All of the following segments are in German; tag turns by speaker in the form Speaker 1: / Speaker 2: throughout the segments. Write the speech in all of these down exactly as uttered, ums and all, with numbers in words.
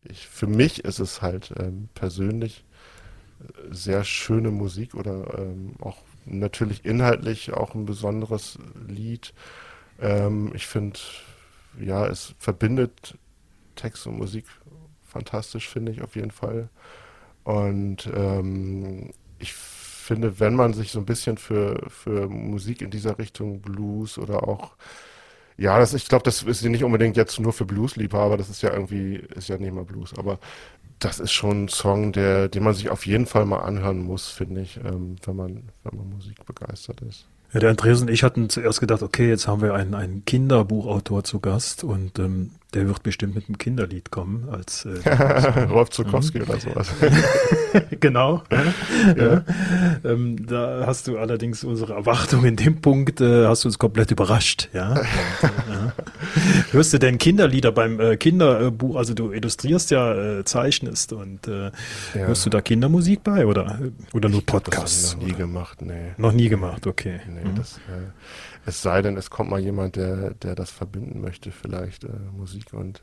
Speaker 1: ich, für mich ist es halt ähm, persönlich sehr schöne Musik oder ähm, auch natürlich inhaltlich auch ein besonderes Lied. Ähm, ich finde, ja, es verbindet Text und Musik fantastisch, finde ich auf jeden Fall. Und ähm, ich finde, wenn man sich so ein bisschen für, für Musik in dieser Richtung Blues oder auch, ja, das, ich glaube, das ist nicht unbedingt jetzt nur für Bluesliebhaber, das ist ja irgendwie, ist ja nicht mal Blues, aber das ist schon ein Song, der, den man sich auf jeden Fall mal anhören muss, finde ich, ähm, wenn man, wenn man Musik begeistert ist.
Speaker 2: Ja, der Andreas und ich hatten zuerst gedacht, okay, jetzt haben wir einen, einen Kinderbuchautor zu Gast und ähm, der wird bestimmt mit einem Kinderlied kommen als äh,
Speaker 1: Rolf Zuckowski mhm. oder sowas.
Speaker 2: Genau. Ja. Ja. Ähm, da hast du allerdings unsere Erwartung in dem Punkt, äh, hast du uns komplett überrascht. Ja. Und, äh, ja. Hörst du denn Kinderlieder beim äh, Kinderbuch? Also du illustrierst ja, äh, zeichnest und äh, ja. Hörst du da Kindermusik bei oder oder nur Podcasts?
Speaker 1: Noch nie oder? gemacht, nee.
Speaker 2: Noch nie gemacht, okay.
Speaker 1: Nee, mhm. das, äh, es sei denn, es kommt mal jemand, der, der das verbinden möchte, vielleicht äh, Musik und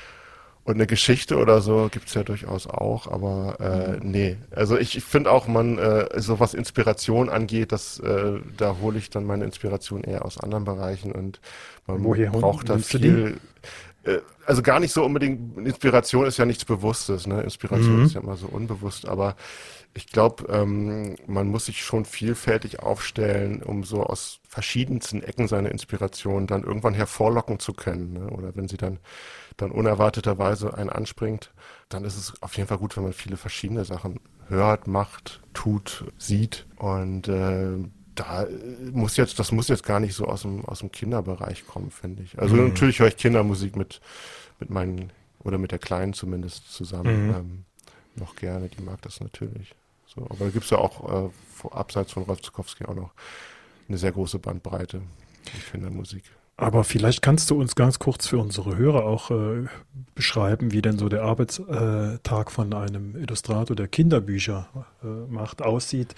Speaker 1: und eine Geschichte oder so gibt's ja durchaus auch, aber äh, nee. Also ich, ich finde auch, man, äh, so was Inspiration angeht, das, äh, da hole ich dann meine Inspiration eher aus anderen Bereichen und man Woher braucht da viel. Äh, also gar nicht so unbedingt, Inspiration ist ja nichts Bewusstes, ne? Inspiration mhm. ist ja immer so unbewusst, aber ich glaube, ähm, man muss sich schon vielfältig aufstellen, um so aus verschiedensten Ecken seine Inspiration dann irgendwann hervorlocken zu können, ne? Oder wenn sie dann dann unerwarteterweise einen anspringt, dann ist es auf jeden Fall gut, wenn man viele verschiedene Sachen hört, macht, tut, sieht. Und äh, da muss jetzt, das muss jetzt gar nicht so aus dem aus dem Kinderbereich kommen, finde ich. Also mhm. natürlich höre ich Kindermusik mit mit meinen oder mit der Kleinen zumindest zusammen mhm. ähm, noch gerne. Die mag das natürlich. So, aber da gibt's ja auch äh, abseits von Rolf Zuckowski auch noch eine sehr große Bandbreite in Kindermusik.
Speaker 2: Aber vielleicht kannst du uns ganz kurz für unsere Hörer auch äh, beschreiben, wie denn so der Arbeitstag von einem Illustrator, der Kinderbücher äh, macht, aussieht.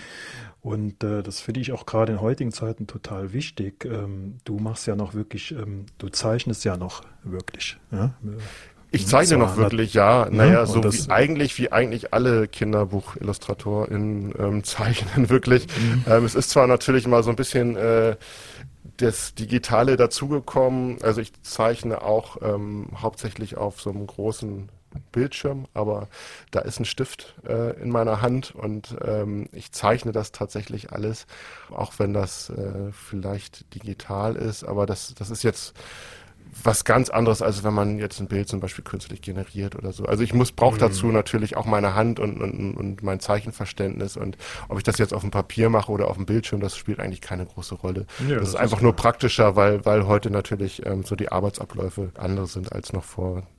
Speaker 2: Und äh, das finde ich auch gerade in heutigen Zeiten total wichtig. Ähm, du machst ja noch wirklich, ähm, du zeichnest ja noch wirklich. Ja?
Speaker 1: Ich zeichne noch wirklich, ja. Naja, ja, so wie eigentlich, wie eigentlich alle Kinderbuchillustratoren ähm, zeichnen wirklich. Mhm. Ähm, es ist zwar natürlich mal so ein bisschen äh, das Digitale dazugekommen. Also ich zeichne auch ähm, hauptsächlich auf so einem großen Bildschirm, aber da ist ein Stift äh, in meiner Hand und ähm, ich zeichne das tatsächlich alles, auch wenn das äh, vielleicht digital ist, aber das, das ist jetzt was ganz anderes, als wenn man jetzt ein Bild zum Beispiel künstlich generiert oder so. Also ich muss brauche mhm. dazu natürlich auch meine Hand und, und, und mein Zeichenverständnis und ob ich das jetzt auf dem Papier mache oder auf dem Bildschirm, das spielt eigentlich keine große Rolle. Ja, das, das ist einfach ist nur praktischer, weil, weil heute natürlich ähm, so die Arbeitsabläufe andere sind als noch vor